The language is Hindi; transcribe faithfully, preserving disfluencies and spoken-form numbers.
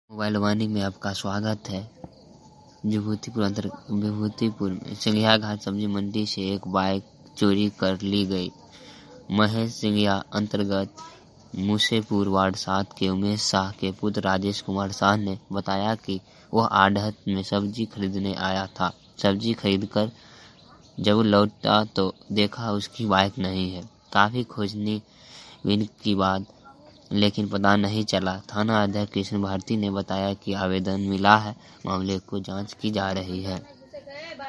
मोबाइल वाणी में आपका स्वागत है। विभूतिपुर अंतर विभूतिपुर में सिंघिया घाट सब्जी मंडी से एक बाइक चोरी कर ली गई। महेश सिंघिया अंतर्गत मूसेपुर वार्ड सात के उमेश शाह के पुत्र राजेश कुमार शाह ने बताया कि वह आढ़त में सब्जी खरीदने आया था। सब्जी खरीदकर जब लौटा तो देखा उसकी बाइक नहीं है। काफ़ी खोजने की बाद लेकिन पता नहीं चला। थाना अध्यक्ष कृष्ण भारती ने बताया कि आवेदन मिला है, मामले को जांच की जा रही है।